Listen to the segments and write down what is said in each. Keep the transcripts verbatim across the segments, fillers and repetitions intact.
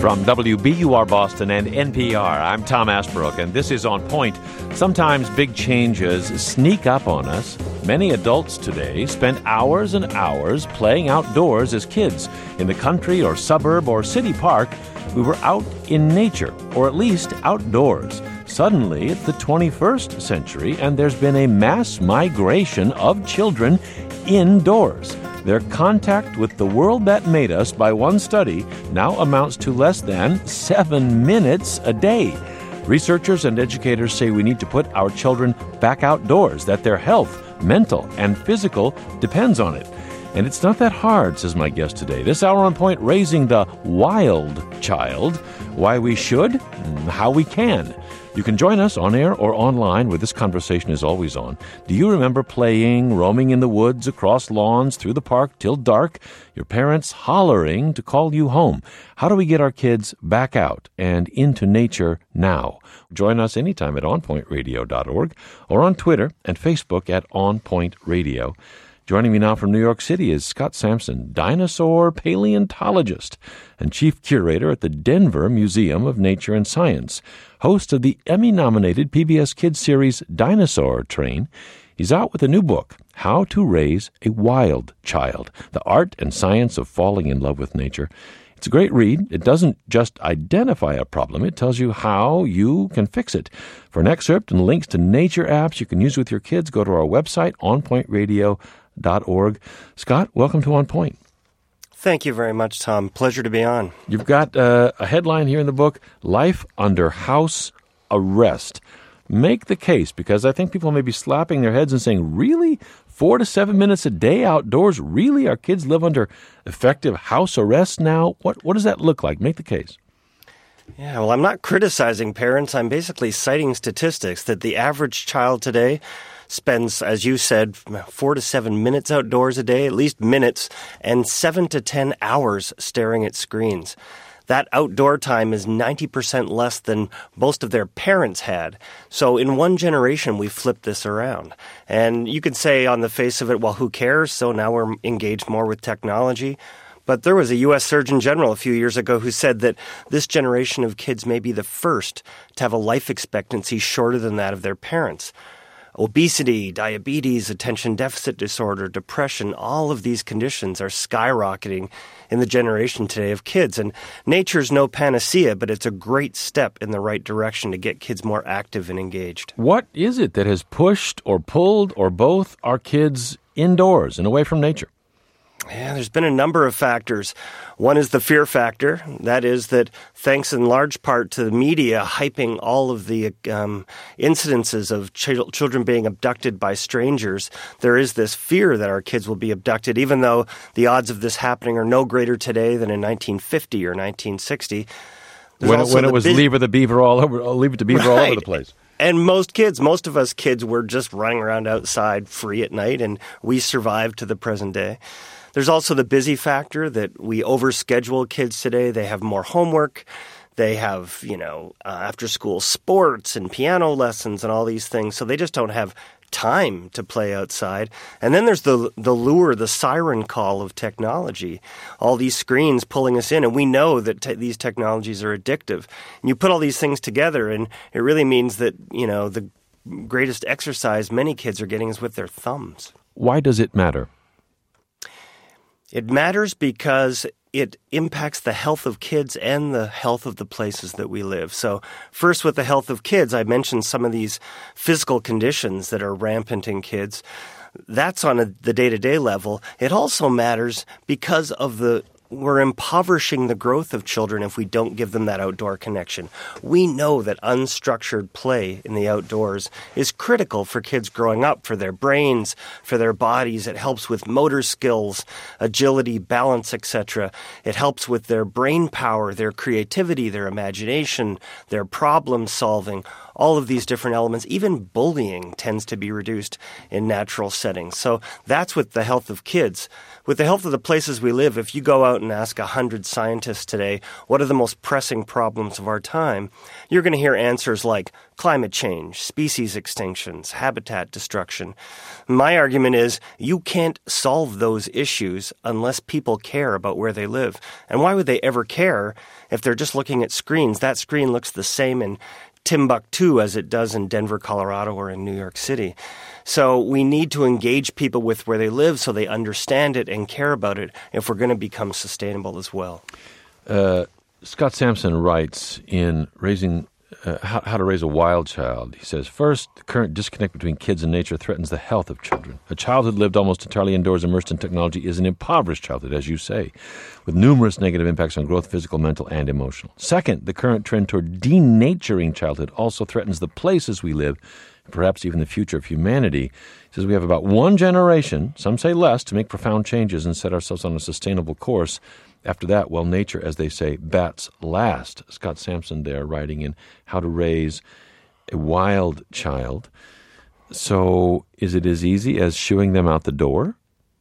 From W B U R Boston and N P R, I'm Tom Asbrook, and this is On Point. Sometimes big changes sneak up on us. Many adults today spend hours and hours playing outdoors as kids. In the country or suburb or city park, we were out in nature, or at least outdoors. Suddenly, it's the twenty-first century, and there's been a mass migration of children indoors. Their contact with the world that made us, by one study, now amounts to less than seven minutes a day. Researchers and educators say we need to put our children back outdoors, that their health, mental and physical, depends on it. And it's not that hard, says my guest today. This hour on Point, raising the wild child, why we should, and how we can. You can join us on air or online, where this conversation is always on. Do you remember playing, roaming in the woods, across lawns, through the park till dark, your parents hollering to call you home? How do we get our kids back out and into nature now? Join us anytime at on point radio dot org or on Twitter and Facebook at On Point Radio. Joining me now from New York City is Scott Sampson, dinosaur paleontologist and chief curator at the Denver Museum of Nature and Science, host of the Emmy-nominated P B S Kids series Dinosaur Train. He's out with a new book, How to Raise a Wild Child, The Art and Science of Falling in Love with Nature. It's a great read. It doesn't just identify a problem. It tells you how you can fix it. For an excerpt and links to nature apps you can use with your kids, go to our website, on point radio dot org. Scott, welcome to On Point. Thank you very much, Tom. Pleasure to be on. You've got uh, a headline here in the book, Life Under House Arrest. Make the case, because I think people may be slapping their heads and saying, really? Four to seven minutes a day outdoors? Really? Our kids live under effective house arrest now? What, what does that look like? Make the case. Yeah, well, I'm not criticizing parents. I'm basically citing statistics that the average child today spends, as you said, four to seven minutes outdoors a day, at least minutes, and seven to ten hours staring at screens. That outdoor time is ninety percent less than most of their parents had. So in one generation, we flipped this around. And you could say on the face of it, well, who cares? So now we're engaged more with technology. But there was a U S Surgeon General a few years ago who said that this generation of kids may be the first to have a life expectancy shorter than that of their parents. Obesity, diabetes, attention deficit disorder, depression, all of these conditions are skyrocketing in the generation today of kids. And nature's no panacea, but it's a great step in the right direction to get kids more active and engaged. What is it that has pushed or pulled or both our kids indoors and away from nature? Yeah, there's been a number of factors. One is the fear factor. That is that thanks in large part to the media hyping all of the um, incidences of ch- children being abducted by strangers, there is this fear that our kids will be abducted, even though the odds of this happening are no greater today than in nineteen fifty or nineteen sixty. When it, when it was big... Leave It to Beaver all over, Leave It to Beaver right. all over the place. And most kids, most of us kids were just running around outside free at night, and we survived to the present day. There's also the busy factor that we overschedule kids today. They have more homework. They have, you know, uh, after-school sports and piano lessons and all these things. So they just don't have time to play outside. And then there's the the lure, the siren call of technology. All these screens pulling us in. And we know that te- these technologies are addictive. And you put all these things together, and it really means that, you know, the greatest exercise many kids are getting is with their thumbs. Why does it matter? It matters because it impacts the health of kids and the health of the places that we live. So first, with the health of kids, I mentioned some of these physical conditions that are rampant in kids. That's on a, the day-to-day level. It also matters because of the we're impoverishing the growth of children if we don't give them that outdoor connection. We know that unstructured play in the outdoors is critical for kids growing up, for their brains, for their bodies. It helps with motor skills, agility, balance, et cetera. It helps with their brain power, their creativity, their imagination, their problem solving. all of these different elements. Even bullying tends to be reduced in natural settings. So that's with the health of kids. With the health of the places we live, if you go out and ask one hundred scientists today, what are the most pressing problems of our time, you're going to hear answers like climate change, species extinctions, habitat destruction. My argument is you can't solve those issues unless people care about where they live. And why would they ever care if they're just looking at screens? That screen looks the same in Timbuktu as it does in Denver, Colorado, or in New York City. So we need to engage people with where they live so they understand it and care about it if we're going to become sustainable as well. Uh, Scott Sampson writes in Raising uh, how, how to Raise a Wild Child. He says, first, the current disconnect between kids and nature threatens the health of children. A childhood lived almost entirely indoors, immersed in technology, is an impoverished childhood, as you say, with numerous negative impacts on growth, physical, mental, and emotional. Second, the current trend toward denaturing childhood also threatens the places we live, and perhaps even the future of humanity. He says we have about one generation, some say less, to make profound changes and set ourselves on a sustainable course. After that, well, nature, as they say, bats last. Scott Sampson there writing in How to Raise a Wild Child. So is it as easy as shooing them out the door?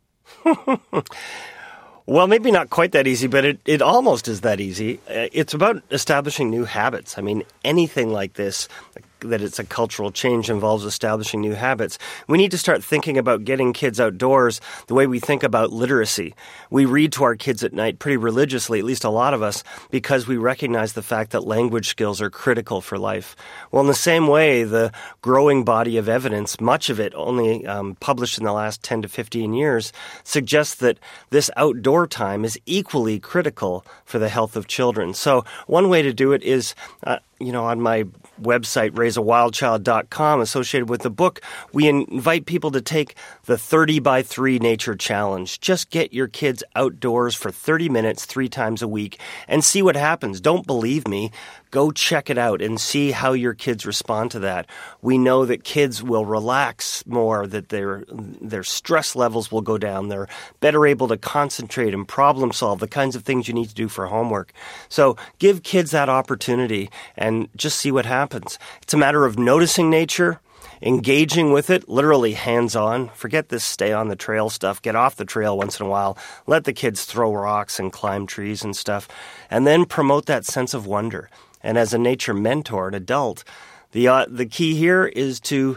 Well, maybe not quite that easy, but it, it almost is that easy. It's about establishing new habits. I mean, anything like this, that it's a cultural change, involves establishing new habits. We need to start thinking about getting kids outdoors the way we think about literacy. We read to our kids at night pretty religiously, at least a lot of us, because we recognize the fact that language skills are critical for life. Well, in the same way, the growing body of evidence, much of it only um, published in the last ten to fifteen years, suggests that this outdoor time is equally critical for the health of children. So one way to do it is, uh, you know, on my website, raise a wild child dot com, associated with the book, we invite people to take the thirty by three nature challenge. Just get your kids outdoors for thirty minutes, three times a week, and see what happens. Don't believe me. Go check it out and see how your kids respond to that. We know that kids will relax more, that their their stress levels will go down. They're better able to concentrate and problem solve, the kinds of things you need to do for homework. So give kids that opportunity and just see what happens. It's a matter of noticing nature, engaging with it, literally hands-on. Forget this stay on the trail stuff. Get off the trail once in a while. Let the kids throw rocks and climb trees and stuff. And then promote that sense of wonder. And as a nature mentor, an adult, the uh, the key here is to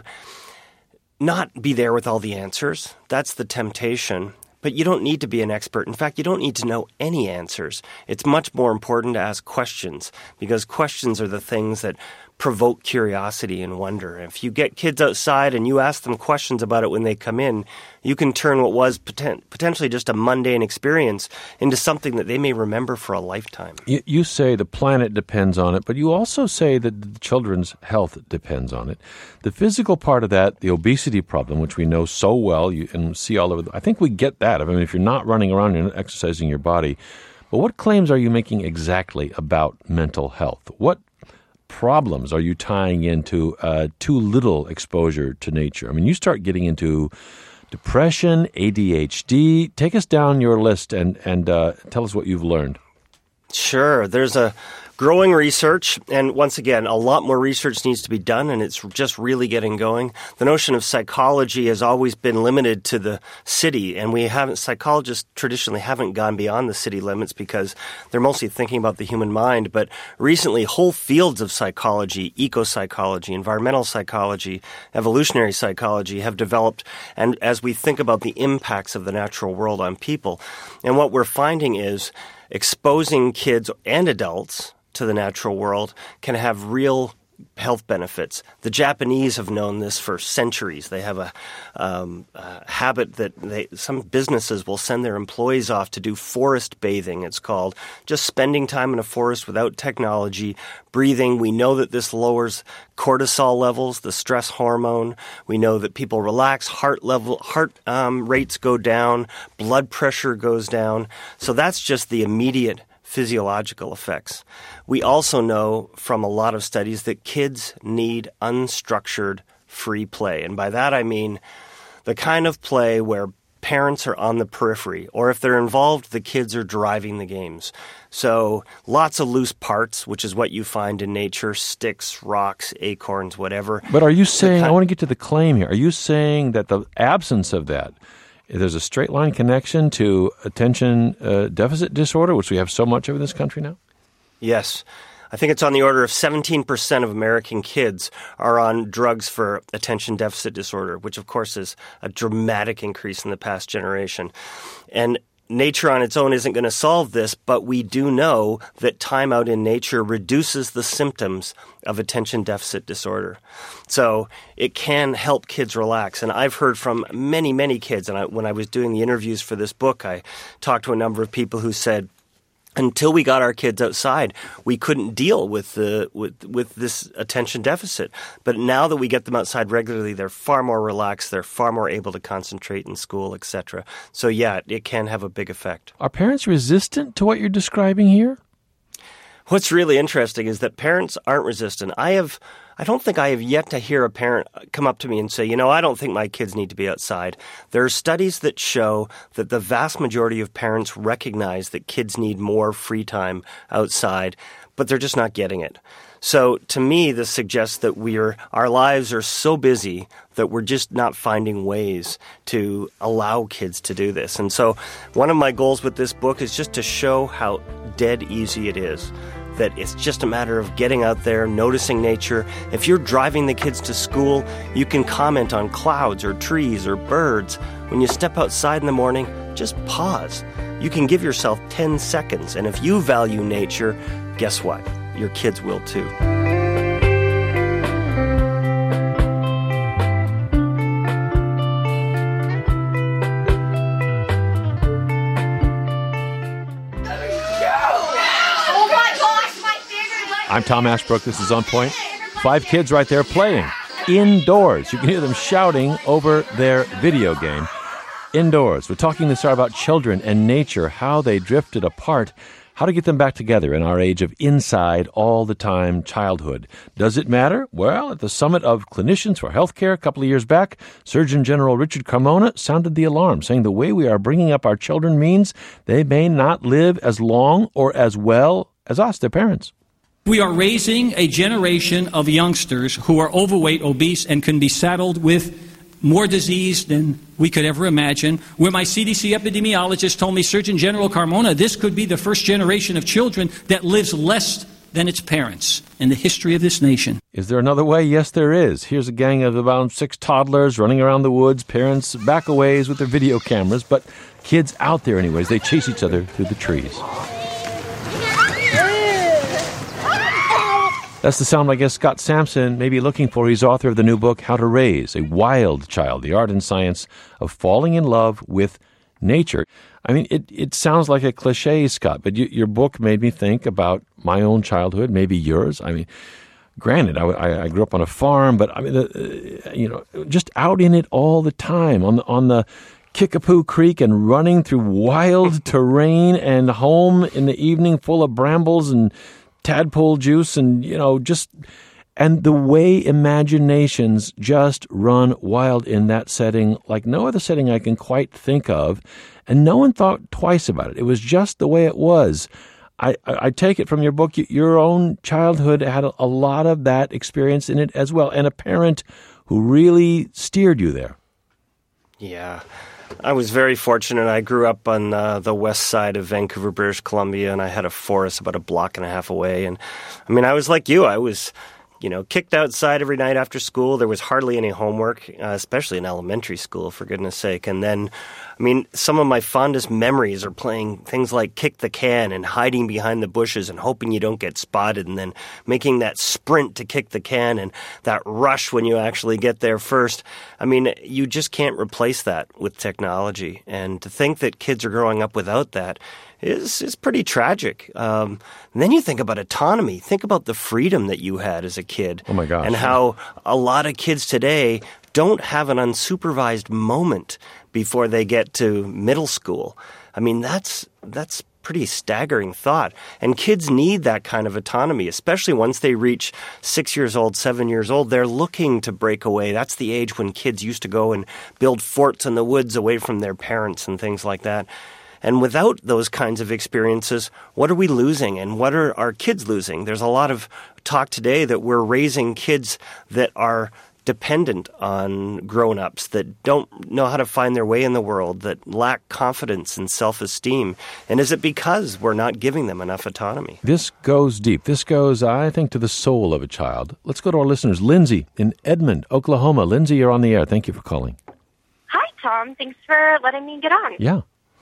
not be there with all the answers. That's the temptation. But you don't need to be an expert. In fact, you don't need to know any answers. It's much more important to ask questions, because questions are the things that provoke curiosity and wonder. If you get kids outside and you ask them questions about it when they come in, you can turn what was poten- potentially just a mundane experience into something that they may remember for a lifetime. You, you say the planet depends on it, but you also say that the children's health depends on it. The physical part of that, the obesity problem, which we know so well you, and see all over, the, I think we get that. I mean, if you're not running around, you're not exercising your body. But what claims are you making exactly about mental health? What problems are you tying into uh, too little exposure to nature? I mean, you start getting into depression, A D H D. Take us down your list and, and uh, tell us what you've learned. Sure. There's a growing research, and once again, a lot more research needs to be done, and it's just really getting going. The notion of psychology has always been limited to the city, and we haven't, psychologists traditionally haven't gone beyond the city limits because they're mostly thinking about the human mind. But recently, whole fields of psychology, eco-psychology, environmental psychology, evolutionary psychology have developed, and as we think about the impacts of the natural world on people. And what we're finding is exposing kids and adults to the natural world can have real health benefits. The Japanese have known this for centuries. They have a, um, a habit that they, some businesses will send their employees off to do forest bathing, it's called. Just spending time in a forest without technology, breathing. We know that this lowers cortisol levels, the stress hormone. We know that people relax, heart level, heart um, rates go down, blood pressure goes down. So that's just the immediate physiological effects. We also know from a lot of studies that kids need unstructured free play. And by that I mean the kind of play where parents are on the periphery, or if they're involved, the kids are driving the games. So lots of loose parts, which is what you find in nature, sticks, rocks, acorns, whatever. But are you saying, kind- I want to get to the claim here, are you saying that the absence of that, there's a straight line connection to attention uh, deficit disorder, which we have so much of in this country now? Yes. I think it's on the order of seventeen percent of American kids are on drugs for attention deficit disorder, which of course is a dramatic increase in the past generation. And nature on its own isn't going to solve this, but we do know that time out in nature reduces the symptoms of attention deficit disorder. So it can help kids relax. And I've heard from many, many kids, and I, when I was doing the interviews for this book, I talked to a number of people who said, until we got our kids outside, we couldn't deal with the with with this attention deficit. But now that we get them outside regularly, they're far more relaxed. They're far more able to concentrate in school, et cetera. So yeah, it can have a big effect. Are parents resistant to what you're describing here? What's really interesting is that parents aren't resistant. I have, I don't think I have yet to hear a parent come up to me and say, you know, I don't think my kids need to be outside. There are studies that show that the vast majority of parents recognize that kids need more free time outside, but they're just not getting it. So to me, this suggests that we're our lives are so busy that we're just not finding ways to allow kids to do this. And so one of my goals with this book is just to show how dead easy it is, that it's just a matter of getting out there, noticing nature. If you're driving the kids to school, you can comment on clouds or trees or birds. When you step outside in the morning, just pause. You can give yourself ten seconds. And if you value nature, guess what? Your kids will too. I'm Tom Ashbrook. This is On Point. Five kids right there playing indoors. You can hear them shouting over their video game indoors. We're talking this hour about children and nature, how they drifted apart, how to get them back together in our age of inside all the time childhood. Does it matter? Well, at the Summit of Clinicians for Healthcare a couple of years back, Surgeon General Richard Carmona sounded the alarm, saying the way we are bringing up our children means they may not live as long or as well as us, their parents. We are raising a generation of youngsters who are overweight, obese, and can be saddled with more disease than we could ever imagine. Where my C D C epidemiologist told me, Surgeon General Carmona, this could be the first generation of children that lives less than its parents in the history of this nation. Is there another way? Yes, there is. Here's a gang of about six toddlers running around the woods, parents back a ways with their video cameras, but kids out there anyways. They chase each other through the trees. That's the sound I guess Scott Sampson may be looking for. He's author of the new book, How to Raise a Wild Child, The Art and Science of Falling in Love with Nature. I mean, it, it sounds like a cliche, Scott, but you, your book made me think about my own childhood, maybe yours. I mean, granted, I, I grew up on a farm, but I mean, uh, you know, just out in it all the time, on the, on the Kickapoo Creek and running through wild terrain and home in the evening full of brambles and tadpole juice and, you know, just, and the way imaginations just run wild in that setting, like no other setting I can quite think of. And no one thought twice about it. It was just the way it was. I, I, I take it from your book, your own childhood had a, a lot of that experience in it as well, and a parent who really steered you there. Yeah. I was very fortunate. I grew up on uh, the west side of Vancouver, British Columbia, and I had a forest about a block and a half away. And I mean, I was like you. I was, you know, kicked outside every night after school. There was hardly any homework, uh, especially in elementary school, for goodness sake. And then, I mean, some of my fondest memories are playing things like kick the can and hiding behind the bushes and hoping you don't get spotted, and then making that sprint to kick the can and that rush when you actually get there first. I mean, you just can't replace that with technology. And to think that kids are growing up without that is is pretty tragic. Um, and then you think about autonomy. Think about the freedom that you had as a kid. Oh, my gosh. And how a lot of kids today don't have an unsupervised moment before they get to middle school. I mean, that's that's pretty staggering thought. And kids need that kind of autonomy, especially once they reach six years old, seven years old. They're looking to break away. That's the age when kids used to go and build forts in the woods away from their parents and things like that. And without those kinds of experiences, what are we losing and what are our kids losing? There's a lot of talk today that we're raising kids that are dependent on grown-ups, that don't know how to find their way in the world, that lack confidence and self-esteem. And is it because we're not giving them enough autonomy? This goes deep. This goes, I think, to the soul of a child. Let's go to our listeners. Lindsay in Edmond, Oklahoma. Lindsay, you're on the air. Thank you for calling. Hi, Tom. Thanks for letting me get on. Yeah.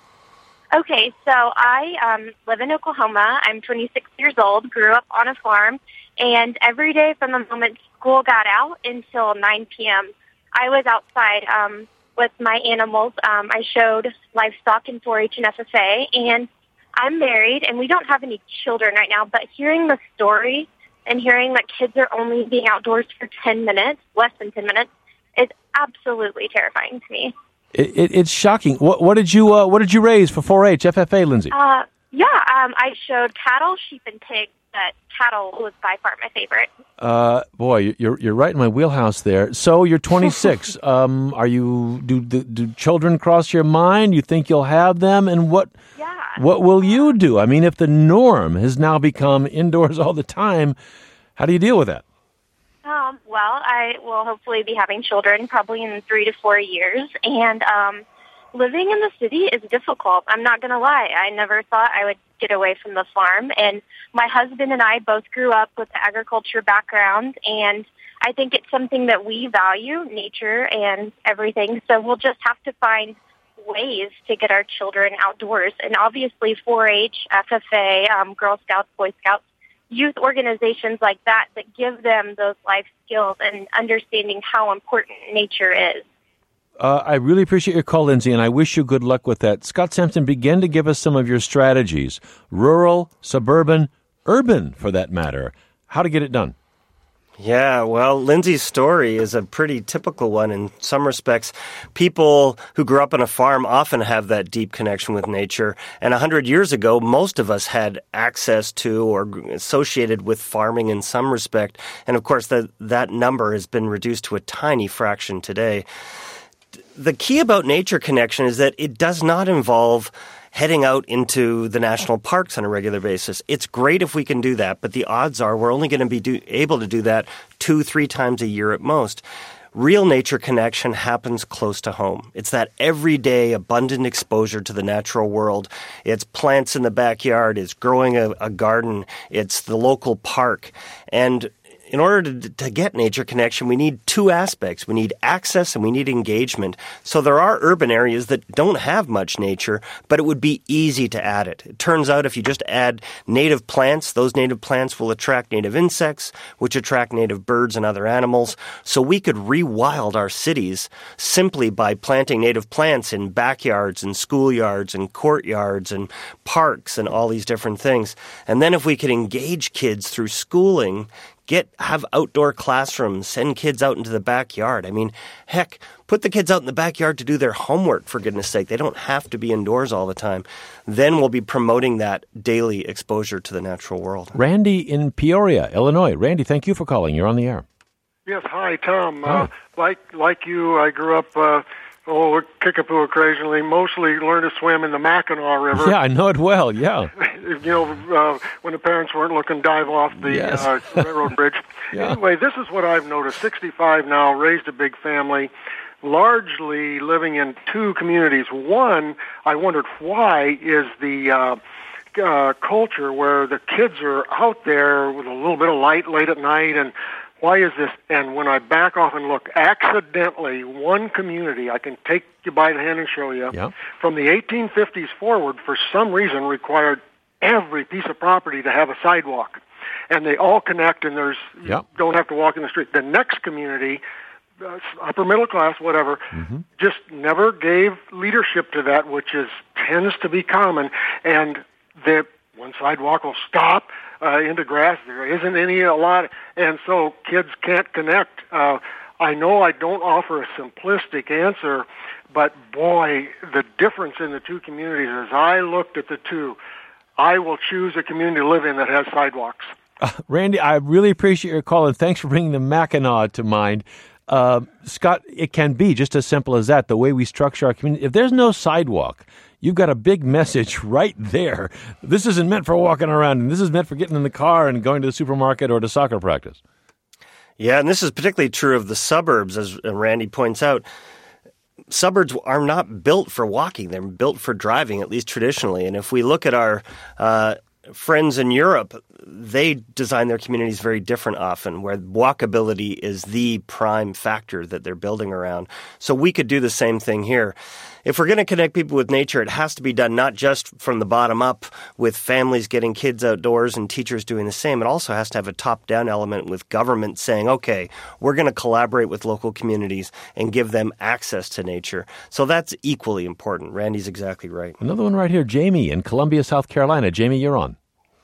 Okay, so I um, live in Oklahoma. I'm twenty-six years old, grew up on a farm, and every day from the moment school got out until nine p.m., I was outside um, with my animals. Um, I showed livestock in four H and F F A, and I'm married, and we don't have any children right now, but hearing the story and hearing that kids are only being outdoors for ten minutes, less than ten minutes, is absolutely terrifying to me. It, it, it's shocking. What, what did you uh, What did you raise for four H, F F A, Lindsay? Uh, yeah, um, I showed cattle, sheep, and pigs. But cattle was by far my favorite. Uh, boy, you're you're right in my wheelhouse there. So you're twenty-six. um, are you do, do do children cross your mind? You think you'll have them, and what? Yeah. What will you do? I mean, if the norm has now become indoors all the time, how do you deal with that? Um, well, I will hopefully be having children probably in three to four years, and um, living in the city is difficult. I'm not going to lie. I never thought I would get away from the farm, and my husband and I both grew up with the agriculture background, and I think it's something that we value, nature and everything, so we'll just have to find ways to get our children outdoors, and obviously four H, F F A, um, Girl Scouts, Boy Scouts, youth organizations like that that give them those life skills and understanding how important nature is. Uh, I really appreciate your call, Lindsay, and I wish you good luck with that. Scott Sampson, begin to give us some of your strategies, rural, suburban, urban, for that matter, how to get it done. Yeah, well, Lindsay's story is a pretty typical one in some respects. People who grew up on a farm often have that deep connection with nature. And a hundred years ago, most of us had access to or associated with farming in some respect. And of course, that that number has been reduced to a tiny fraction today. The key about nature connection is that it does not involve heading out into the national parks on a regular basis. It's great if we can do that, but the odds are we're only going to be do, able to do that two, three times a year at most. Real nature connection happens close to home. It's that everyday abundant exposure to the natural world. It's plants in the backyard. It's growing a, a garden. It's the local park. And in order to, to get nature connection, we need two aspects. We need access and we need engagement. So there are urban areas that don't have much nature, but it would be easy to add it. It turns out if you just add native plants, those native plants will attract native insects, which attract native birds and other animals. So we could rewild our cities simply by planting native plants in backyards and schoolyards and courtyards and parks and all these different things. And then if we could engage kids through schooling, Get have outdoor classrooms, send kids out into the backyard. I mean, heck, put the kids out in the backyard to do their homework, for goodness sake. They don't have to be indoors all the time. Then we'll be promoting that daily exposure to the natural world. Randy in Peoria, Illinois. Randy, thank you for calling. You're on the air. Yes, hi, Tom. Hi. Uh, like like you, I grew up, uh, oh, with Kickapoo occasionally, mostly learned to swim in the Mackinac River. Yeah, I know it well, yeah. You know, uh, when the parents weren't looking, dive off the Yes. uh, railroad bridge. Yeah. Anyway, this is what I've noticed. sixty-five now, raised a big family, largely living in two communities. One, I wondered why, is the uh, uh, culture where the kids are out there with a little bit of light late at night, and why is this? And when I back off and look, accidentally, one community, I can take you by the hand and show you, Yeah. from the eighteen fifties forward, for some reason, required every piece of property to have a sidewalk. And they all connect, and there's Yeah. you don't have to walk in the street. The next community, uh, upper middle class, whatever, Mm-hmm. just never gave leadership to that, which is tends to be common. And the one sidewalk will stop uh, into grass. There isn't any a lot, and so kids can't connect. Uh, I know I don't offer a simplistic answer, but boy, the difference in the two communities, as I looked at the two, I will choose a community to live in that has sidewalks. Uh, Randy, I really appreciate your call, and thanks for bringing the Mackinac to mind. Uh, Scott, it can be just as simple as that, the way we structure our community. If there's no sidewalk, you've got a big message right there. This isn't meant for walking around, and this is meant for getting in the car and going to the supermarket or to soccer practice. Yeah, and this is particularly true of the suburbs, as Randy points out. Suburbs are not built for walking. They're built for driving, at least traditionally. And if we look at our uh, friends in Europe, they design their communities very different often, where walkability is the prime factor that they're building around. So we could do the same thing here. If we're going to connect people with nature, it has to be done not just from the bottom up with families getting kids outdoors and teachers doing the same. It also has to have a top-down element with government saying, okay, we're going to collaborate with local communities and give them access to nature. So that's equally important. Randy's exactly right. Another one right here, Jamie in Columbia, South Carolina. Jamie, you're on.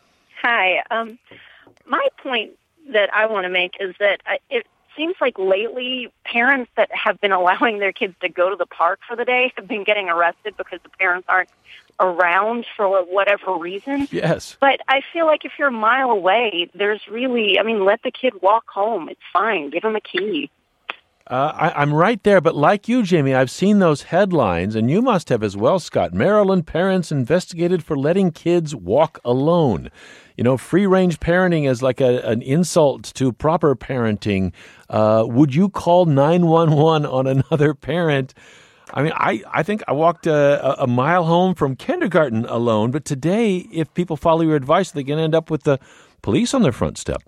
Hi. Um, my point that I want to make is that I, it seems like lately parents that have been allowing their kids to go to the park for the day have been getting arrested because the parents aren't around for whatever reason. Yes. But I feel like if you're a mile away, there's really, I mean, let the kid walk home. It's fine. Give him a key. Uh, I, I'm right there, but like you, Jamie, I've seen those headlines, and you must have as well, Scott. Maryland parents investigated for letting kids walk alone. You know, free-range parenting is like a, an insult to proper parenting. Uh, would you call nine one one on another parent? I mean, I, I think I walked a, a mile home from kindergarten alone, but today, if people follow your advice, they can end up with the police on their front step.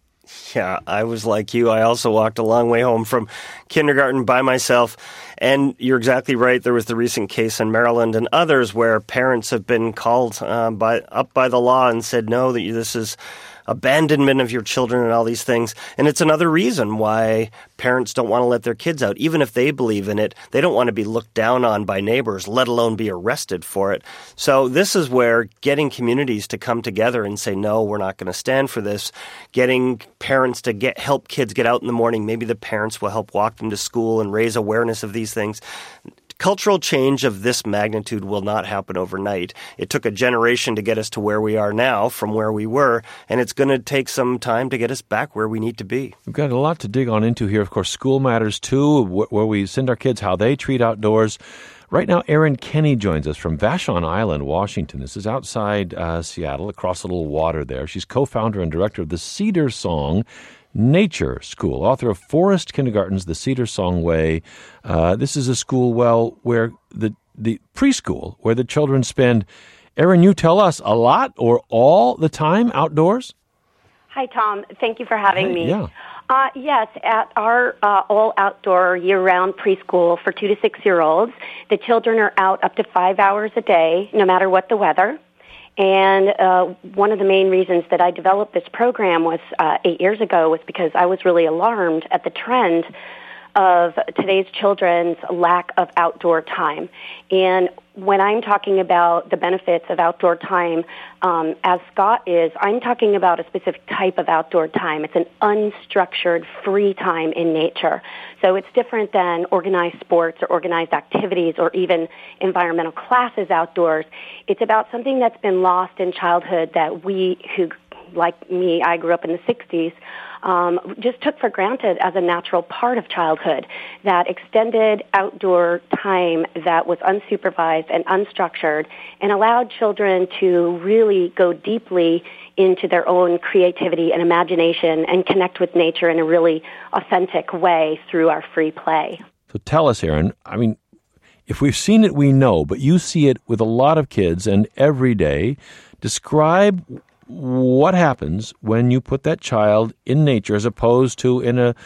Yeah, I was like you. I also walked a long way home from kindergarten by myself. And you're exactly right. There was the recent case in Maryland and others where parents have been called uh, by up by the law and said, no, that this is abandonment of your children and all these things. And it's another reason why parents don't want to let their kids out. Even if they believe in it, they don't want to be looked down on by neighbors, let alone be arrested for it. So this is where getting communities to come together and say, no, we're not going to stand for this. Getting parents to get help kids get out in the morning. Maybe the parents will help walk them to school and raise awareness of these things. Cultural change of this magnitude will not happen overnight. It took a generation to get us to where we are now from where we were, and it's going to take some time to get us back where we need to be. We've got a lot to dig on into here. Of course, school matters too, where we send our kids, how they treat outdoors. Right now, Erin Kenny joins us from Vashon Island, Washington. This is outside uh, Seattle, across a little water there. She's co-founder and director of the Cedar Song Nature School, author of Forest Kindergarten's The Cedar Song Way. Uh, this is a school, well, where the the preschool, where the children spend, Erin, you tell us, a lot or all the time outdoors? Hi, Tom. Thank you for having Hi, me. Yeah. Uh, yes, at our uh, all-outdoor year-round preschool for two to six-year-olds, the children are out up to five hours a day, no matter what the weather. And uh, one of the main reasons that I developed this program was uh, eight years ago was because I was really alarmed at the trend of today's children's lack of outdoor time. And when I'm talking about the benefits of outdoor time, um, as Scott is, I'm talking about a specific type of outdoor time. It's an unstructured, free time in nature. So it's different than organized sports or organized activities or even environmental classes outdoors. It's about something that's been lost in childhood that we who, like me, I grew up in the sixties, Um, just took for granted as a natural part of childhood, that extended outdoor time that was unsupervised and unstructured and allowed children to really go deeply into their own creativity and imagination and connect with nature in a really authentic way through our free play. So tell us, Erin, I mean, if we've seen it, we know, but you see it with a lot of kids and every day. Describe what happens when you put that child in nature as opposed to in a,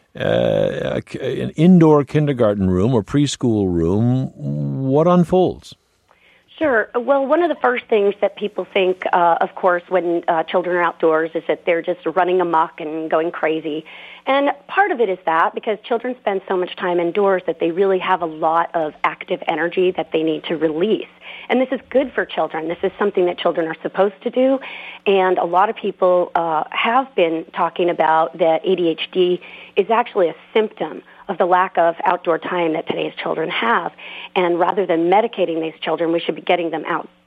uh, a an indoor kindergarten room or preschool room. What unfolds? Sure. Well, one of the first things that people think, uh, of course, when uh, children are outdoors is that they're just running amok and going crazy. And part of it is that because children spend so much time indoors that they really have a lot of active energy that they need to release. And this is good for children. This is something that children are supposed to do. And a lot of people uh, have been talking about that A D H D is actually a symptom of the lack of outdoor time that today's children have. And rather than medicating these children, we should be getting them out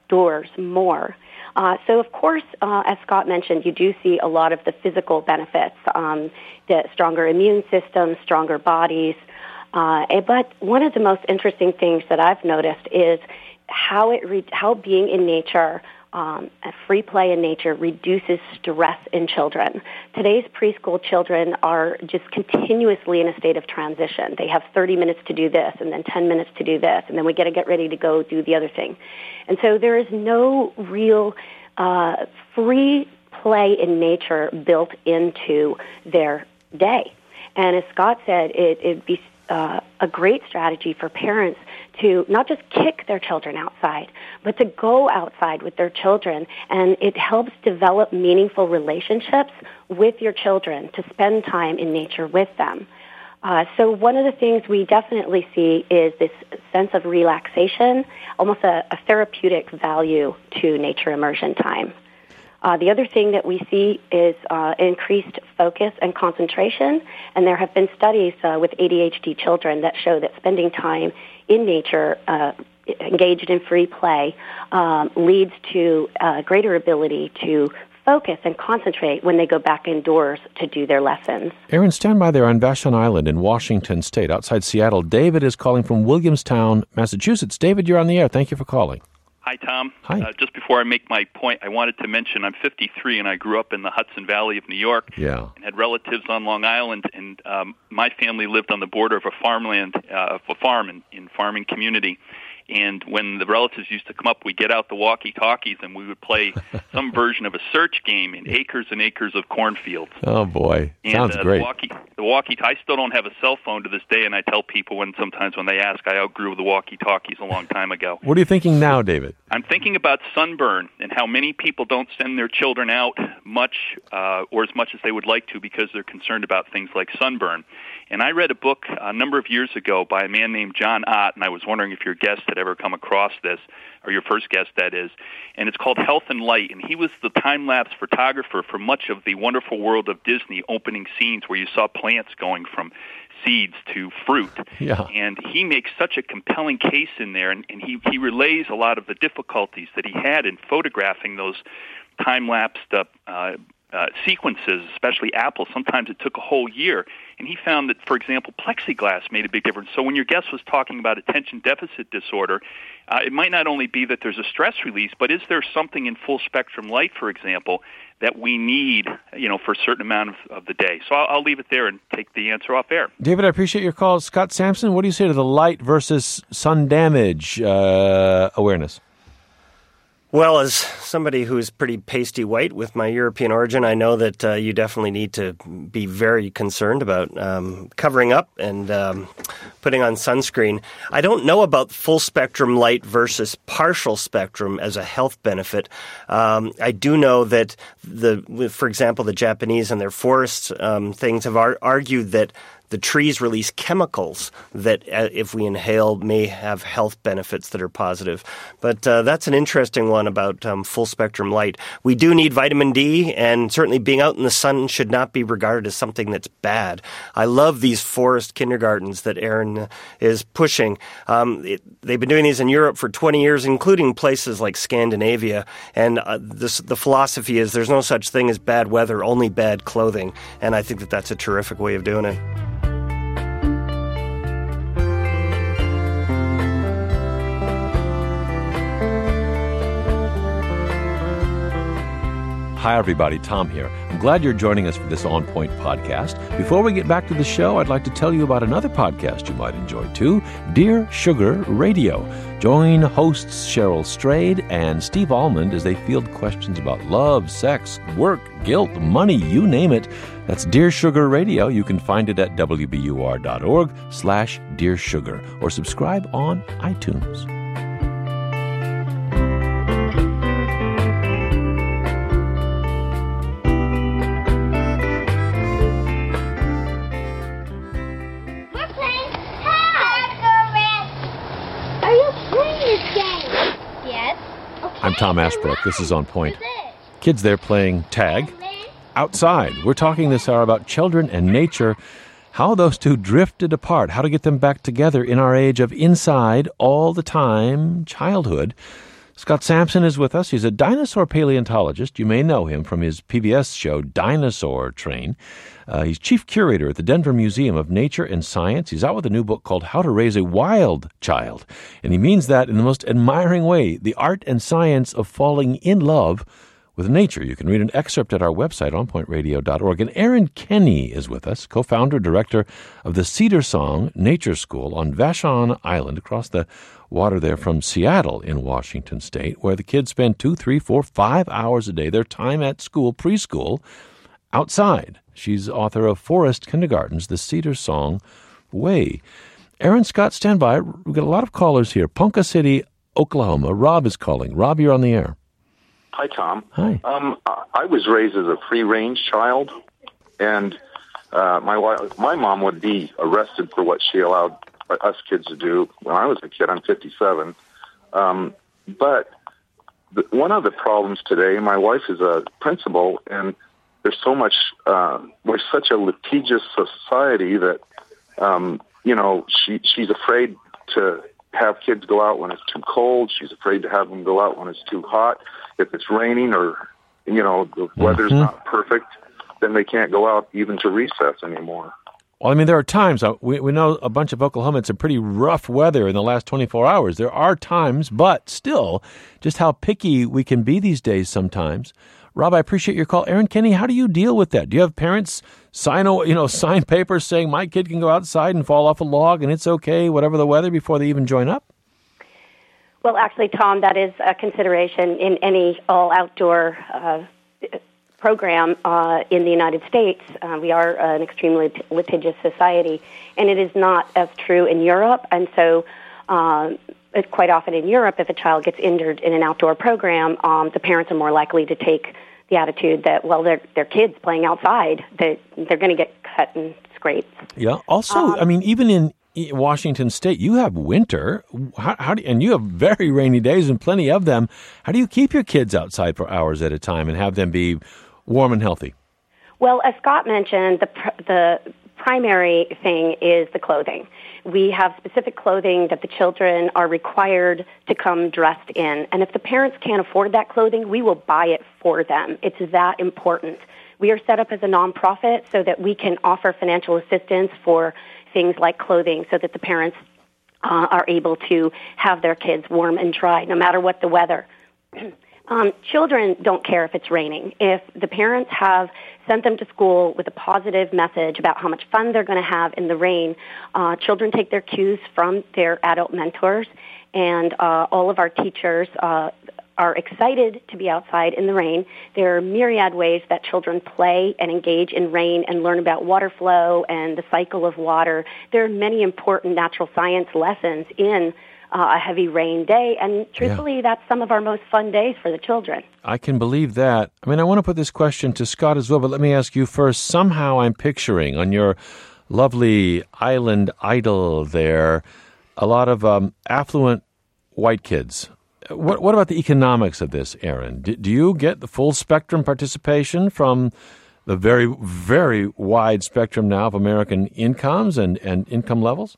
outdoors more. Uh, so, of course, uh, as Scott mentioned, you do see a lot of the physical benefits, um, the stronger immune system, stronger bodies. Uh, but one of the most interesting things that I've noticed is how it re- how being in nature, um, free play in nature, reduces stress in children. Today's preschool children are just continuously in a state of transition. They have thirty minutes to do this, and then ten minutes to do this, and then we got to get ready to go do the other thing. And so there is no real uh, free play in nature built into their day. And as Scott said, it, it'd be uh, a great strategy for parents to not just kick their children outside, but to go outside with their children. And it helps develop meaningful relationships with your children, to spend time in nature with them. Uh, so one of the things we definitely see is this sense of relaxation, almost a, a therapeutic value to nature immersion time. Uh, the other thing that we see is uh, increased focus and concentration, and there have been studies uh, with A D H D children that show that spending time in nature, uh, engaged in free play, um, leads to uh, greater ability to focus and concentrate when they go back indoors to do their lessons. Aaron, stand by there on Vashon Island in Washington State, outside Seattle. David is calling from Williamstown, Massachusetts. David, you're on the air. Thank you for calling. Hi, Tom. Hi. Uh, just before I make my point, I wanted to mention I'm fifty-three, and I grew up in the Hudson Valley of New York. Yeah. And had relatives on Long Island, and um, my family lived on the border of a farmland, uh, of a farm in, in farming community. And when the relatives used to come up, we'd get out the walkie-talkies, and we would play some version of a search game in acres and acres of cornfields. Oh, boy. And, Sounds uh, great. The walkie, the walkie, I still don't have a cell phone to this day, and I tell people when sometimes when they ask, I outgrew the walkie-talkies a long time ago. What are you thinking now, David? I'm thinking about sunburn and how many people don't send their children out much uh, or as much as they would like to because they're concerned about things like sunburn. And I read a book a number of years ago by a man named John Ott, and I was wondering if your guest had ever come across this, or your first guest, that is. And it's called Health and Light, and he was the time-lapse photographer for much of the Wonderful World of Disney opening scenes where you saw plants going from seeds to fruit. Yeah. And he makes such a compelling case in there, and, and he, he relays a lot of the difficulties that he had in photographing those time-lapsed uh, uh, uh, sequences, especially apples. Sometimes it took a whole year. And he found that, for example, plexiglass made a big difference. So when your guest was talking about attention deficit disorder, uh, it might not only be that there's a stress release, but is there something in full spectrum light, for example, that we need, you know, for a certain amount of, of the day? So I'll, I'll leave it there and take the answer off air. David, I appreciate your call. Scott Sampson, what do you say to the light versus sun damage uh, awareness? Well, as somebody who's pretty pasty white with my European origin, I know that uh, you definitely need to be very concerned about um, covering up and um, putting on sunscreen. I don't know about full spectrum light versus partial spectrum as a health benefit. Um, I do know that, the, for example, the Japanese and their forest um, things have ar- argued that the trees release chemicals that, uh, if we inhale, may have health benefits that are positive. But uh, that's an interesting one about um, full-spectrum light. We do need vitamin D, and certainly being out in the sun should not be regarded as something that's bad. I love these forest kindergartens that Aaron is pushing. Um, it, they've been doing these in Europe for twenty years, including places like Scandinavia. And uh, this, the philosophy is there's no such thing as bad weather, only bad clothing. And I think that that's a terrific way of doing it. Hi, everybody. Tom here. I'm glad you're joining us for this On Point podcast. Before we get back to the show, I'd like to tell you about another podcast you might enjoy, too, Dear Sugar Radio. Join hosts Cheryl Strayed and Steve Almond as they field questions about love, sex, work, guilt, money, you name it. That's Dear Sugar Radio. You can find it at w b u r dot org slash Dear Sugar or subscribe on iTunes. I'm Tom Ashbrook. This is On Point. Kids there playing tag outside. We're talking this hour about children and nature, how those two drifted apart, how to get them back together in our age of inside all the time childhood. Scott Sampson is with us. He's a dinosaur paleontologist. You may know him from his P B S show, Dinosaur Train. Uh, he's chief curator at the Denver Museum of Nature and Science. He's out with a new book called How to Raise a Wild Child. And he means that in the most admiring way, the art and science of falling in love with nature. You can read an excerpt at our website, on point radio dot org. And Aaron Kenny is with us, co-founder, director of the Cedar Song Nature School on Vashon Island, across the water there from Seattle in Washington State, where the kids spend two, three, four, five hours a day, their time at school, preschool, outside. She's author of Forest Kindergartens, The Cedar Song Way. Aaron, Scott, stand by. We've got a lot of callers here. Ponca City, Oklahoma. Rob is calling. Rob, you're on the air. Hi, Tom. Hi. Um, I was raised as a free-range child, and uh, my wife, my mom would be arrested for what she allowed us kids to do when I was a kid. I'm fifty-seven. Um, but the, one of the problems today, my wife is a principal, and there's so much, uh, we're such a litigious society that, um, you know, she she's afraid to have kids go out when it's too cold. She's afraid to have them go out when it's too hot. If it's raining or, you know, the weather's mm-hmm. not perfect, then they can't go out even to recess anymore. Well, I mean, there are times, uh, we, we know a bunch of Oklahomans, some pretty rough weather in the last twenty-four hours. There are times, but still, just how picky we can be these days sometimes. Rob, I appreciate your call. Aaron Kenny, how do you deal with that? Do you have parents sign, you know, sign papers saying my kid can go outside and fall off a log and it's okay, whatever the weather, before they even join up? Well, actually, Tom, that is a consideration in any all-outdoor uh, program uh, in the United States. Uh, we are an extremely litigious society, and it is not as true in Europe. And so uh, it's quite often in Europe, if a child gets injured in an outdoor program, um, the parents are more likely to take the attitude that, well, they're, they're kids playing outside, that they're going to get cut and scraped. Yeah. Also, um, I mean, even in Washington State, you have winter, how, how do you, and you have very rainy days and plenty of them. How do you keep your kids outside for hours at a time and have them be warm and healthy? Well, as Scott mentioned, the pr- the primary thing is the clothing. We have specific clothing that the children are required to come dressed in, and if the parents can't afford that clothing, we will buy it for them. It's that important. We are set up as a nonprofit so that we can offer financial assistance for things like clothing so that the parents uh, are able to have their kids warm and dry no matter what the weather. um, children don't care if it's raining. If the parents have sent them to school with a positive message about how much fun they're going to have in the rain, uh, children take their cues from their adult mentors, and uh, all of our teachers uh, are excited to be outside in the rain. There are myriad ways that children play and engage in rain and learn about water flow and the cycle of water. There are many important natural science lessons in uh, a heavy rain day, and truthfully, yeah. that's some of our most fun days for the children. I can believe that. I mean, I want to put this question to Scott as well, but let me ask you first. Somehow I'm picturing on your lovely island idyll there a lot of um, affluent white kids. What, what about the economics of this, Aaron? Do, do you get the full spectrum participation from the very, very wide spectrum now of American incomes and, and income levels?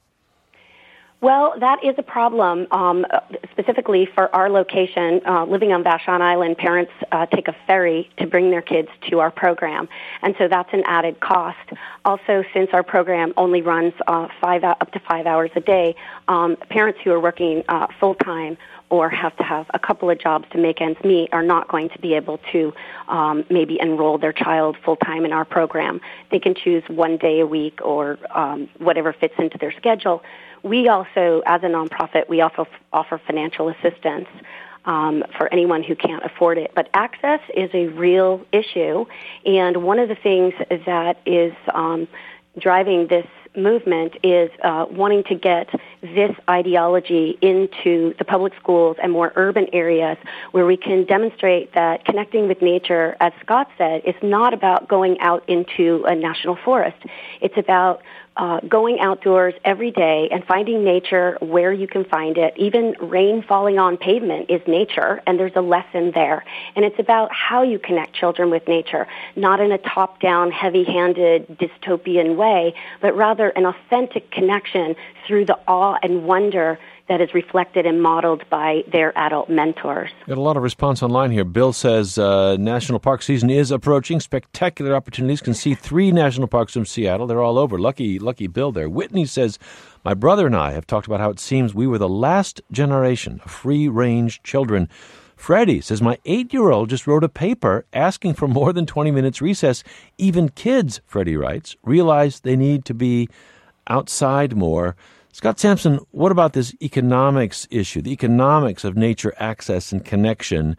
Well, that is a problem. Um, specifically for our location, uh, living on Vashon Island, parents uh, take a ferry to bring their kids to our program, and so that's an added cost. Also, since our program only runs uh, five up to five hours a day, um, parents who are working uh, full time or have to have a couple of jobs to make ends meet are not going to be able to um, maybe enroll their child full-time in our program. They can choose one day a week or um, whatever fits into their schedule. We also, as a nonprofit, we also f- offer financial assistance um, for anyone who can't afford it. But access is a real issue, and one of the things that is um, driving this movement is uh, wanting to get this ideology into the public schools and more urban areas where we can demonstrate that connecting with nature, as Scott said, is not about going out into a national forest. It's about uh, going outdoors every day and finding nature where you can find it. Even rain falling on pavement is nature, and there's a lesson there. And it's about how you connect children with nature, not in a top-down, heavy-handed, dystopian way, but rather an authentic connection through the awe and wonder that is reflected and modeled by their adult mentors. Got a lot of response online here. Bill says uh, national park season is approaching. Spectacular opportunities. Can see three national parks from Seattle. They're all over. Lucky, lucky Bill there. Whitney says, my brother and I have talked about how it seems we were the last generation of free-range children. Freddie says, my eight-year-old just wrote a paper asking for more than twenty minutes recess. Even kids, Freddie writes, realize they need to be outside more. Scott Sampson, what about this economics issue, the economics of nature access and connection?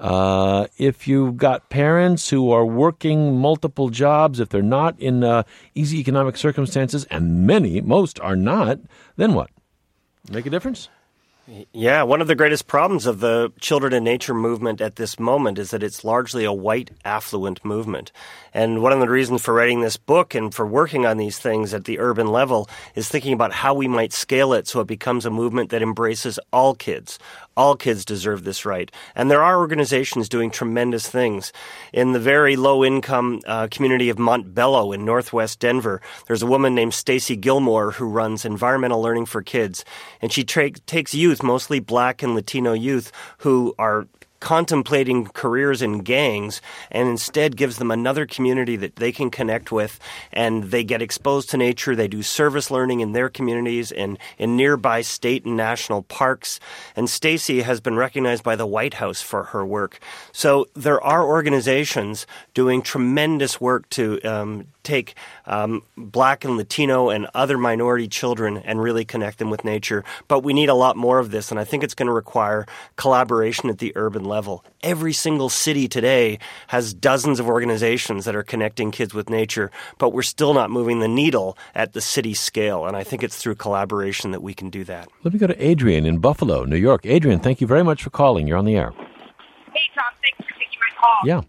Uh, if you've got parents who are working multiple jobs, if they're not in uh, easy economic circumstances, and many, most are not, then what? Make a difference? Yeah, one of the greatest problems of the Children in Nature movement at this moment is that it's largely a white, affluent movement. And one of the reasons for writing this book and for working on these things at the urban level is thinking about how we might scale it so it becomes a movement that embraces all kids. All kids deserve this right. And there are organizations doing tremendous things. In the very low-income uh, community of Montbello in northwest Denver, there's a woman named Stacy Gilmore who runs Environmental Learning for Kids. And she tra- takes youth, mostly Black and Latino youth, who are contemplating careers in gangs and instead gives them another community that they can connect with, and they get exposed to nature. They do service learning in their communities and in nearby state and national parks. And Stacy has been recognized by the White House for her work. So there are organizations doing tremendous work to um, take um, Black and Latino and other minority children and really connect them with nature. But we need a lot more of this, and I think it's going to require collaboration at the urban level. Every single city today has dozens of organizations that are connecting kids with nature, but we're still not moving the needle at the city scale, and I think it's through collaboration that we can do that. Let me go to Adrian in Buffalo, New York. Adrian, thank you very much for calling. You're on the air. Hey, Tom. Thanks for taking my call. Yeah.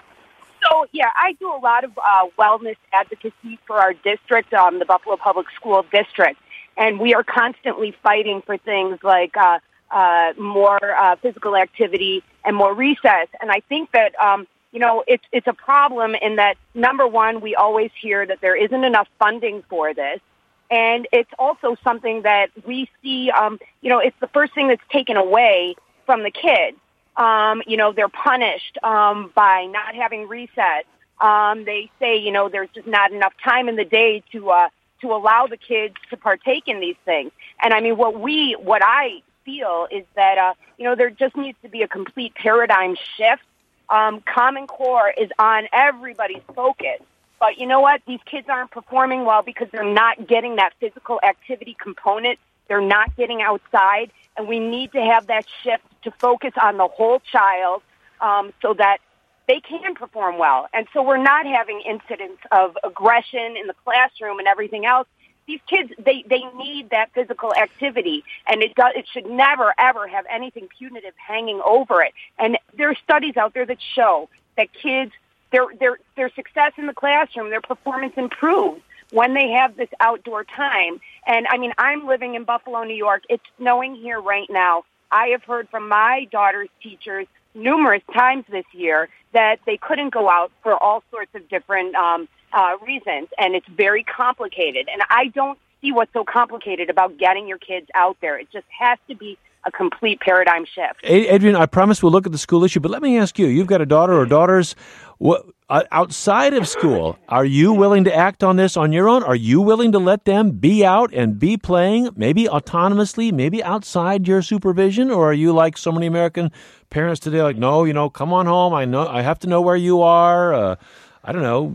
So, yeah, I do a lot of uh, wellness advocacy for our district, um, the Buffalo Public School District, and we are constantly fighting for things like uh, uh, more uh, physical activity and more recess. And I think that, um, you know, it's it's a problem in that, number one, we always hear that there isn't enough funding for this. And it's also something that we see, um, you know, it's the first thing that's taken away from the kids. Um, you know, they're punished um, by not having recess. Um, they say, you know, there's just not enough time in the day to uh, to allow the kids to partake in these things. And I mean, what we, what I feel is that, uh, you know, there just needs to be a complete paradigm shift. Um, Common Core is on everybody's focus. But you know what? These kids aren't performing well because they're not getting that physical activity component. They're not getting outside. And we need to have that shift to focus on the whole child um, so that they can perform well. And so we're not having incidents of aggression in the classroom and everything else. These kids, they, they need that physical activity, and it does, it should never, ever have anything punitive hanging over it. And there are studies out there that show that kids, their, their, their success in the classroom, their performance improves when they have this outdoor time. And, I mean, I'm living in Buffalo, New York. It's snowing here right now. I have heard from my daughter's teachers numerous times this year that they couldn't go out for all sorts of different um, uh, reasons, and it's very complicated. And I don't see what's so complicated about getting your kids out there. It just has to be a complete paradigm shift. Adrian, I promise we'll look at the school issue, but let me ask you, you've got a daughter or daughters. What, uh, outside of school, are you willing to act on this on your own? Are you willing to let them be out and be playing, maybe autonomously, maybe outside your supervision? Or are you like so many American parents today, like, no, you know, come on home. I know I have to know where you are. Uh, I don't know.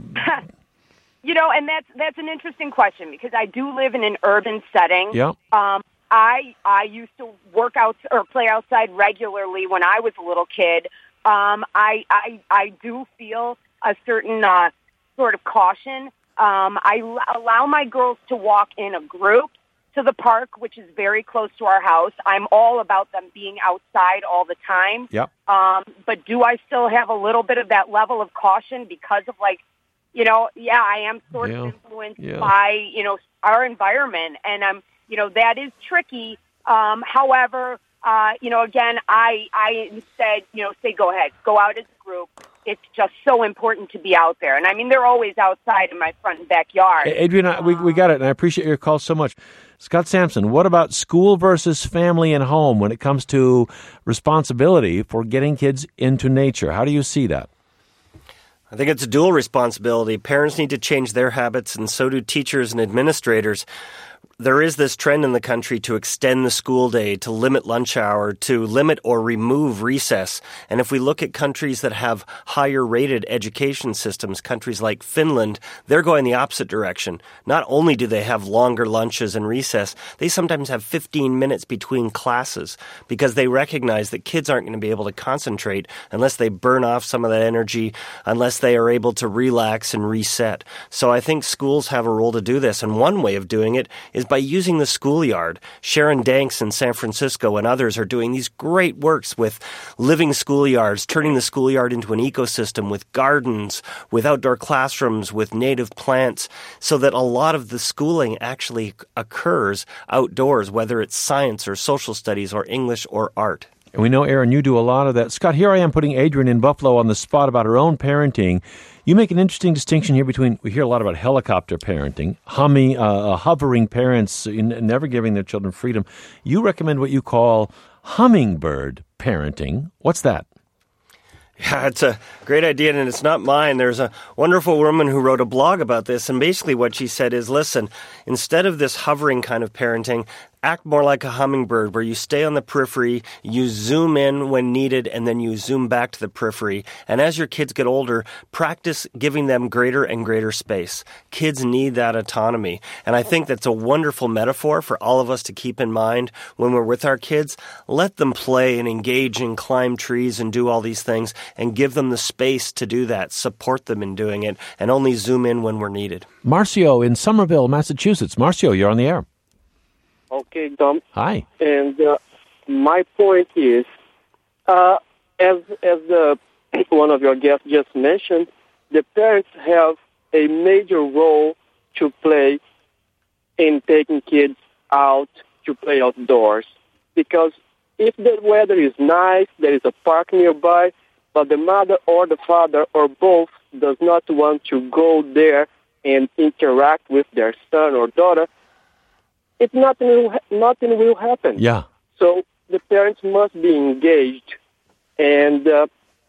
You know, and that's that's an interesting question because I do live in an urban setting. Yeah. Um, I I used to work out or play outside regularly when I was a little kid. Um, I, I I do feel a certain uh, sort of caution. Um, I l- allow my girls to walk in a group to the park, which is very close to our house. I'm all about them being outside all the time. Yep. Um, but do I still have a little bit of that level of caution because of like, you know, yeah, I am sort yeah. of influenced yeah. by, you know, our environment. And, um, you know, that is tricky. Um, however, uh, you know, again, I, I instead, you know, say go ahead, go out as a group. It's just so important to be out there. And, I mean, they're always outside in my front and backyard. Adrian, um, we, we got it, and I appreciate your call so much. Scott Sampson, what about school versus family and home when it comes to responsibility for getting kids into nature? How do you see that? I think it's a dual responsibility. Parents need to change their habits, and so do teachers and administrators. There is this trend in the country to extend the school day, to limit lunch hour, to limit or remove recess. And if we look at countries that have higher rated education systems, countries like Finland, they're going the opposite direction. Not only do they have longer lunches and recess, they sometimes have fifteen minutes between classes because they recognize that kids aren't going to be able to concentrate unless they burn off some of that energy, unless they are able to relax and reset. So I think schools have a role to do this. And one way of doing it is by using the schoolyard. Sharon Danks in San Francisco and others are doing these great works with living schoolyards, turning the schoolyard into an ecosystem with gardens, with outdoor classrooms, with native plants, so that a lot of the schooling actually occurs outdoors, whether it's science or social studies or English or art. And we know, Aaron, you do a lot of that. Scott, here I am putting Adrian in Buffalo on the spot about her own parenting. You make an interesting distinction here between, we hear a lot about helicopter parenting, humming, uh, hovering parents, never giving their children freedom. You recommend what you call hummingbird parenting. What's that? Yeah, it's a great idea, and it's not mine. There's a wonderful woman who wrote a blog about this, and basically what she said is, listen, instead of this hovering kind of parenting, act more like a hummingbird where you stay on the periphery, you zoom in when needed, and then you zoom back to the periphery. And as your kids get older, practice giving them greater and greater space. Kids need that autonomy. And I think that's a wonderful metaphor for all of us to keep in mind when we're with our kids. Let them play and engage and climb trees and do all these things, and give them the space to do that. Support them in doing it, and only zoom in when we're needed. Marcio in Somerville, Massachusetts. Marcio, you're on the air. Okay, Tom. Hi. And uh, my point is, uh, as as uh, one of your guests just mentioned, the parents have a major role to play in taking kids out to play outdoors. Because if the weather is nice, there is a park nearby, but the mother or the father or both does not want to go there and interact with their son or daughter, It nothing will, nothing will happen. Yeah. So the parents must be engaged and uh,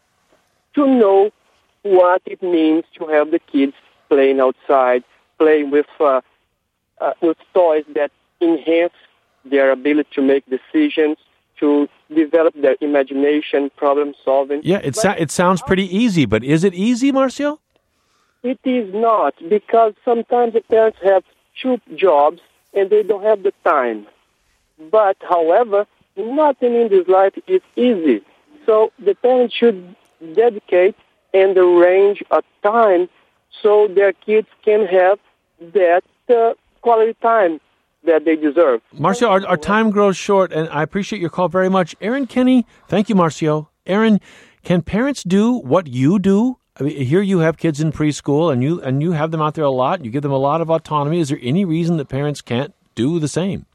to know what it means to have the kids playing outside, playing with uh, uh, with toys that enhance their ability to make decisions, to develop their imagination, problem solving. Yeah, it so- it sounds pretty easy, but is it easy, Marcio? It is not, because sometimes the parents have two jobs and they don't have the time. But, however, nothing in this life is easy. So the parents should dedicate and arrange a time so their kids can have that uh, quality time that they deserve. Marcio, our, our time grows short, and I appreciate your call very much. Aaron Kenny, thank you, Marcio. Aaron, can parents do what you do? I mean, here you have kids in preschool, and you and you have them out there a lot. You give them a lot of autonomy. Is there any reason that parents can't do the same?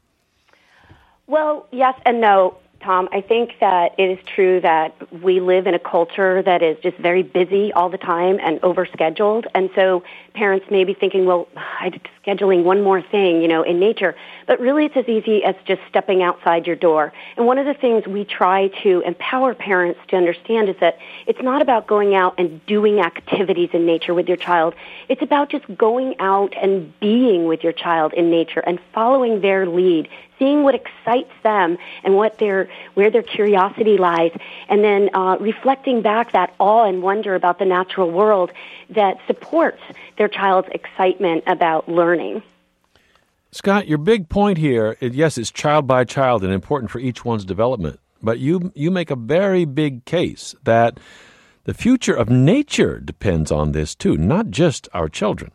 Well, yes and no, Tom. I think that it is true that we live in a culture that is just very busy all the time and overscheduled. And so parents may be thinking, well, I'm scheduling one more thing, you know, in nature. But really it's as easy as just stepping outside your door. And one of the things we try to empower parents to understand is that it's not about going out and doing activities in nature with your child. It's about just going out and being with your child in nature and following their lead, seeing what excites them and what their where their curiosity lies, and then uh, reflecting back that awe and wonder about the natural world that supports their child's excitement about learning. Scott, your big point here, yes, it's child by child and important for each one's development, but you you make a very big case that the future of nature depends on this too, not just our children.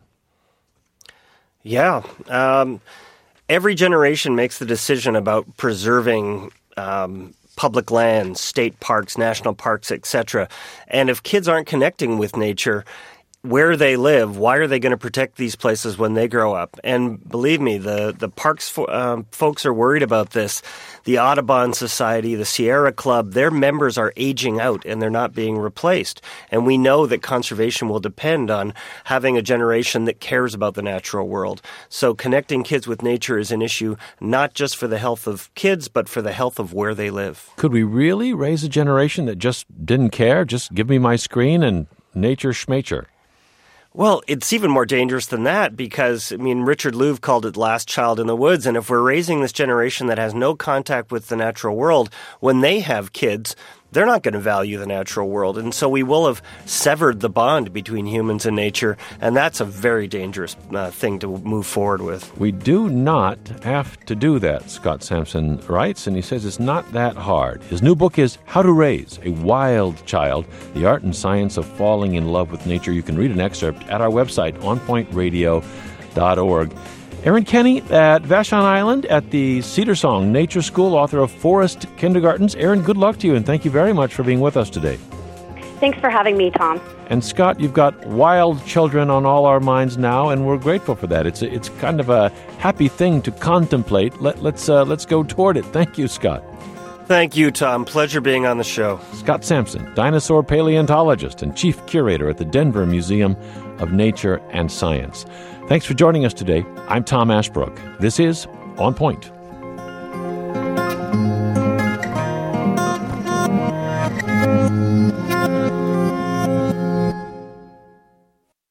Yeah. Um, every generation makes the decision about preserving um, public lands, state parks, national parks, et cetera. And if kids aren't connecting with nature, where they live, why are they going to protect these places when they grow up? And believe me, the, the parks fo- um, folks are worried about this. The Audubon Society, the Sierra Club, their members are aging out and they're not being replaced. And we know that conservation will depend on having a generation that cares about the natural world. So connecting kids with nature is an issue not just for the health of kids, but for the health of where they live. Could we really raise a generation that just didn't care? Just give me my screen and nature schmature. Well, it's even more dangerous than that because, I mean, Richard Louv called it last child in the woods. And if we're raising this generation that has no contact with the natural world, when they have kids, they're not going to value the natural world. And so we will have severed the bond between humans and nature. And that's a very dangerous uh, thing to move forward with. We do not have to do that, Scott Sampson writes, and he says it's not that hard. His new book is How to Raise a Wild Child, The Art and Science of Falling in Love with Nature. You can read an excerpt at our website, on point radio dot org. Erin Kenny at Vashon Island at the Cedar Song Nature School, author of Forest Kindergartens. Erin, good luck to you, and thank you very much for being with us today. Thanks for having me, Tom. And Scott, you've got wild children on all our minds now, and we're grateful for that. It's a, it's kind of a happy thing to contemplate. Let, let's uh, let's go toward it. Thank you, Scott. Thank you, Tom. Pleasure being on the show. Scott Sampson, dinosaur paleontologist and chief curator at the Denver Museum of Nature and Science. Thanks for joining us today. I'm Tom Ashbrook. This is On Point.